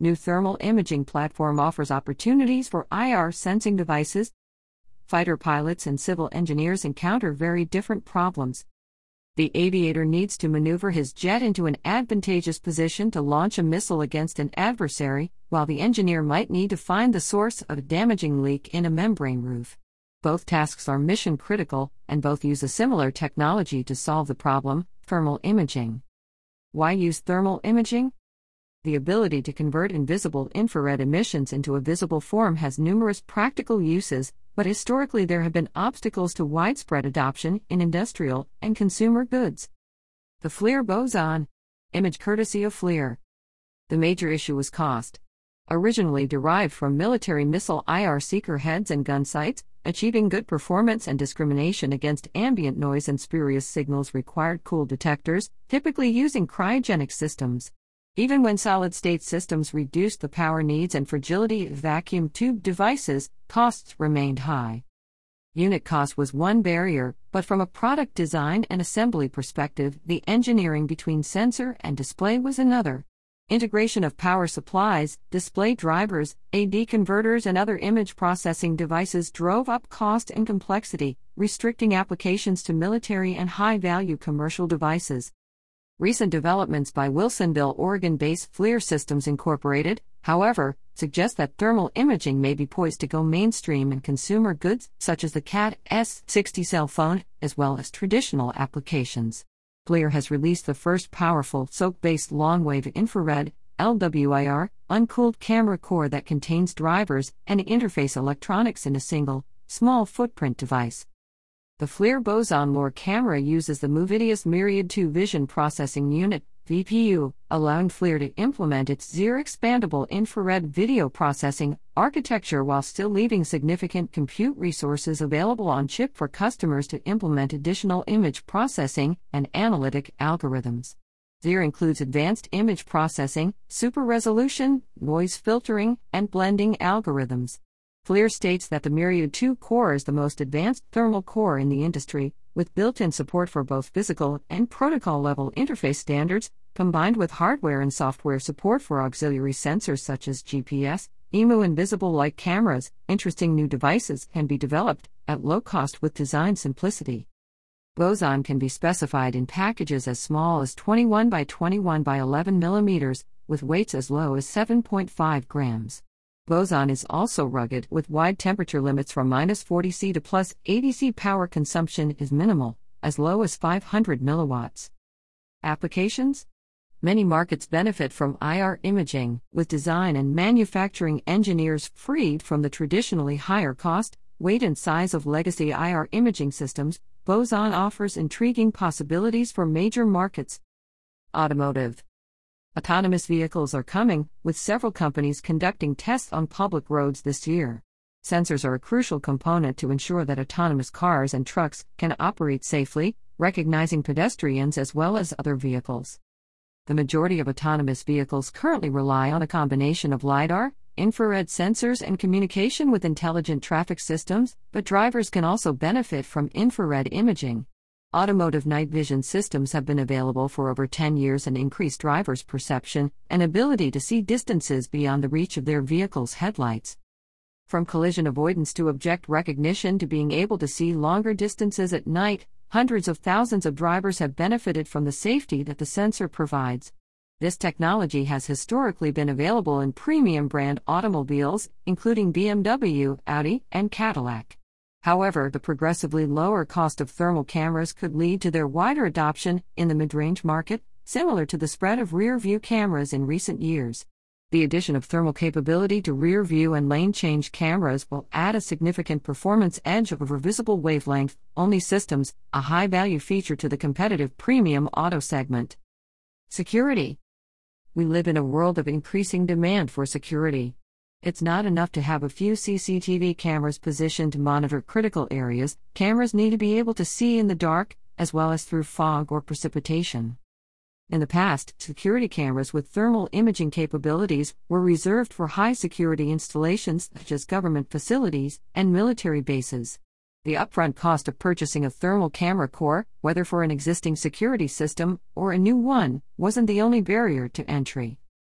New thermal imaging platform offers opportunities for IR sensing devices. Fighter pilots and civil engineers encounter very different problems. The aviator needs to maneuver his jet into an advantageous position to launch a missile against an adversary, while the engineer might need to find the source of a damaging leak in a membrane roof. Both tasks are mission critical, and both use a similar technology to solve the problem: thermal imaging. Why use thermal imaging? The ability to convert invisible infrared emissions into a visible form has numerous practical uses, but historically there have been obstacles to widespread adoption in industrial and consumer goods. The FLIR boson. Image courtesy of FLIR. The major issue was cost. Originally derived from military missile IR seeker heads and gun sights, achieving good performance and discrimination against ambient noise and spurious signals required cool detectors, typically using cryogenic systems. Even when solid-state systems reduced the power needs and fragility of vacuum tube devices, costs remained high. Unit cost was one barrier, but from a product design and assembly perspective, the engineering between sensor and display was another. Integration of power supplies, display drivers, AD converters, and other image processing devices drove up cost and complexity, restricting applications to military and high-value commercial devices. Recent developments by Wilsonville, Oregon-based FLIR Systems Incorporated, however, suggest that thermal imaging may be poised to go mainstream in consumer goods such as the CAT S60 cell phone, as well as traditional applications. FLIR has released the first powerful SOAK-based long-wave infrared (LWIR) uncooled camera core that contains drivers and interface electronics in a single, small footprint device. The FLIR boson LoRa camera uses the Movidius Myriad 2 Vision Processing Unit (VPU), allowing FLIR to implement its ZIR expandable infrared video processing architecture while still leaving significant compute resources available on chip for customers to implement additional image processing and analytic algorithms. ZIR includes advanced image processing, super resolution, noise filtering, and blending algorithms. FLIR states that the Myriad 2 core is the most advanced thermal core in the industry, with built-in support for both physical and protocol-level interface standards, combined with hardware and software support for auxiliary sensors such as GPS, EMU, and visible light cameras. Interesting new devices can be developed at low cost with design simplicity. Boson can be specified in packages as small as 21 by 21 by 11 mm, with weights as low as 7.5 grams. Boson is also rugged, with wide temperature limits from -40°C to +80°C. Power consumption is minimal, as low as 500 milliwatts. Applications? Many markets benefit from IR imaging, with design and manufacturing engineers freed from the traditionally higher cost, weight, and size of legacy IR imaging systems. Boson offers intriguing possibilities for major markets. Automotive. Autonomous vehicles are coming, with several companies conducting tests on public roads this year. Sensors are a crucial component to ensure that autonomous cars and trucks can operate safely, recognizing pedestrians as well as other vehicles. The majority of autonomous vehicles currently rely on a combination of LiDAR, infrared sensors, and communication with intelligent traffic systems, but drivers can also benefit from infrared imaging. Automotive night vision systems have been available for over 10 years and increase drivers' perception and ability to see distances beyond the reach of their vehicle's headlights. From collision avoidance to object recognition to being able to see longer distances at night, hundreds of thousands of drivers have benefited from the safety that the sensor provides. This technology has historically been available in premium brand automobiles, including BMW, Audi, and Cadillac. However, the progressively lower cost of thermal cameras could lead to their wider adoption in the mid-range market, similar to the spread of rear-view cameras in recent years. The addition of thermal capability to rear-view and lane-change cameras will add a significant performance edge over visible wavelength-only systems, a high-value feature to the competitive premium auto segment. Security. We live in a world of increasing demand for security. It's not enough to have a few CCTV cameras positioned to monitor critical areas. Cameras need to be able to see in the dark, as well as through fog or precipitation. In the past, security cameras with thermal imaging capabilities were reserved for high-security installations such as government facilities and military bases. The upfront cost of purchasing a thermal camera core, whether for an existing security system or a new one, wasn't the only barrier to entry.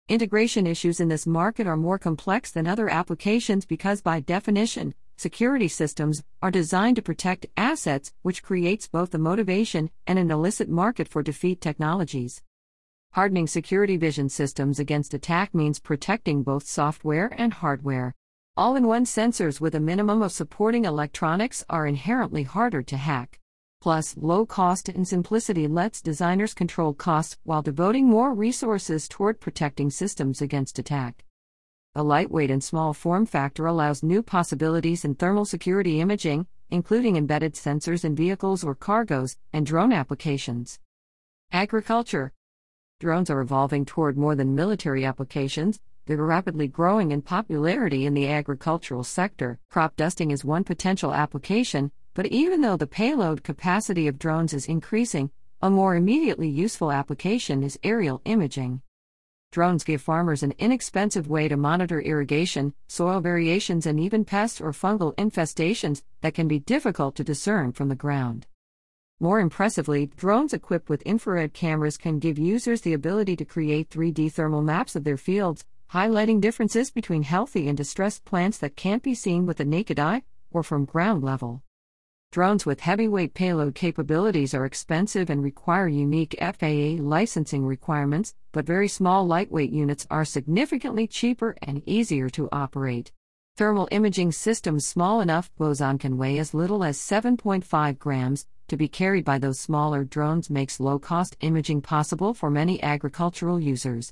Integration issues in this market are more complex than other applications because, by definition, security systems are designed to protect assets, which creates both the motivation and an illicit market for defeat technologies. Hardening security vision systems against attack means protecting both software and hardware. All-in-one sensors with a minimum of supporting electronics are inherently harder to hack. Plus, low cost and simplicity lets designers control costs while devoting more resources toward protecting systems against attack. A lightweight and small form factor allows new possibilities in thermal security imaging, including embedded sensors in vehicles or cargos, and drone applications. Agriculture. Drones are evolving toward more than military applications. They're rapidly growing in popularity in the agricultural sector. Crop dusting is one potential application, but even though the payload capacity of drones is increasing, a more immediately useful application is aerial imaging. Drones give farmers an inexpensive way to monitor irrigation, soil variations, and even pest or fungal infestations that can be difficult to discern from the ground. More impressively, drones equipped with infrared cameras can give users the ability to create 3D thermal maps of their fields, highlighting differences between healthy and distressed plants that can't be seen with the naked eye or from ground level. Drones with heavyweight payload capabilities are expensive and require unique FAA licensing requirements, but very small lightweight units are significantly cheaper and easier to operate. Thermal imaging systems small enough boson can weigh as little as 7.5 grams to be carried by those smaller drones makes low-cost imaging possible for many agricultural users.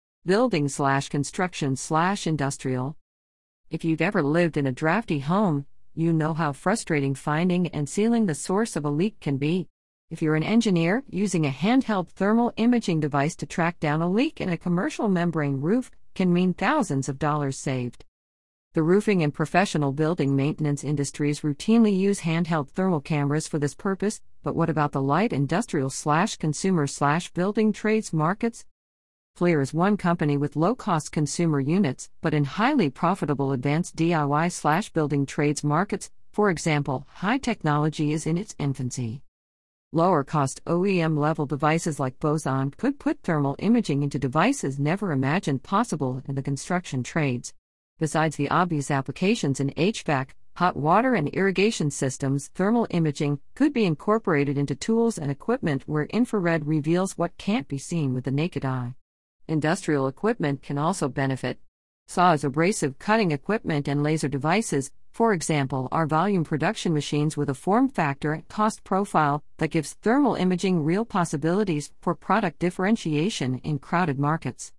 Building/construction/industrial. If you've ever lived in a drafty home, you know how frustrating finding and sealing the source of a leak can be. If you're an engineer, using a handheld thermal imaging device to track down a leak in a commercial membrane roof can mean thousands of dollars saved. The roofing and professional building maintenance industries routinely use handheld thermal cameras for this purpose, but what about the light industrial/consumer/building trades markets? FLIR is one company with low-cost consumer units, but in highly profitable advanced DIY/building trades markets. For example, high technology is in its infancy. Lower-cost OEM-level devices like Boson could put thermal imaging into devices never imagined possible in the construction trades. Besides the obvious applications in HVAC, hot water and irrigation systems, thermal imaging could be incorporated into tools and equipment where infrared reveals what can't be seen with the naked eye. Industrial equipment can also benefit. Saws, abrasive cutting equipment, and laser devices, for example, are volume production machines with a form factor and cost profile that gives thermal imaging real possibilities for product differentiation in crowded markets.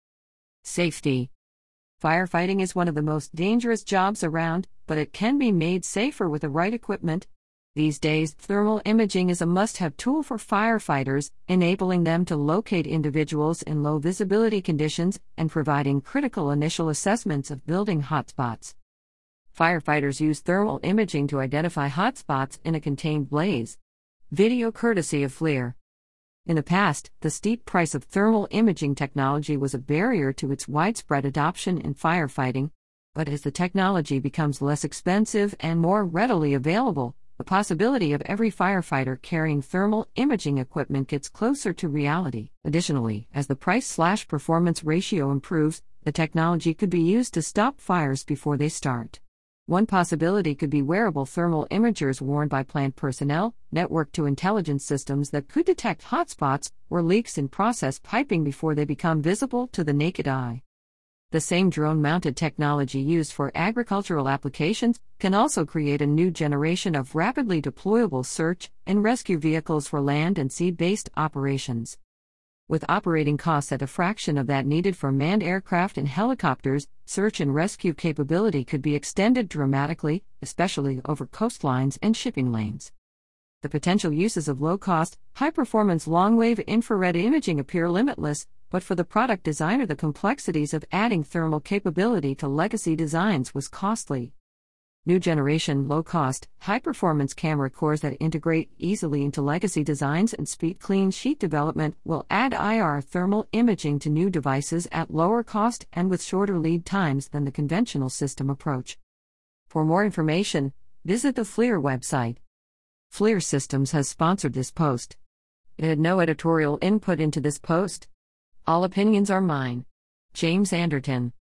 Safety. Firefighting is one of the most dangerous jobs around, but it can be made safer with the right equipment. These days, thermal imaging is a must-have tool for firefighters, enabling them to locate individuals in low-visibility conditions and providing critical initial assessments of building hotspots. Firefighters use thermal imaging to identify hotspots in a contained blaze. Video courtesy of FLIR. In the past, the steep price of thermal imaging technology was a barrier to its widespread adoption in firefighting. But as the technology becomes less expensive and more readily available, the possibility of every firefighter carrying thermal imaging equipment gets closer to reality. Additionally, as the price/performance ratio improves, the technology could be used to stop fires before they start. One possibility could be wearable thermal imagers worn by plant personnel, networked to intelligence systems that could detect hotspots or leaks in process piping before they become visible to the naked eye. The same drone-mounted technology used for agricultural applications can also create a new generation of rapidly deployable search and rescue vehicles for land and sea-based operations. With operating costs at a fraction of that needed for manned aircraft and helicopters, search and rescue capability could be extended dramatically, especially over coastlines and shipping lanes. The potential uses of low-cost, high-performance long-wave infrared imaging appear limitless, but for the product designer, the complexities of adding thermal capability to legacy designs was costly. New generation, low-cost, high-performance camera cores that integrate easily into legacy designs and speed clean sheet development will add IR thermal imaging to new devices at lower cost and with shorter lead times than the conventional system approach. For more information, visit the FLIR website. FLIR Systems has sponsored this post. It had no editorial input into this post. All opinions are mine. James Anderton.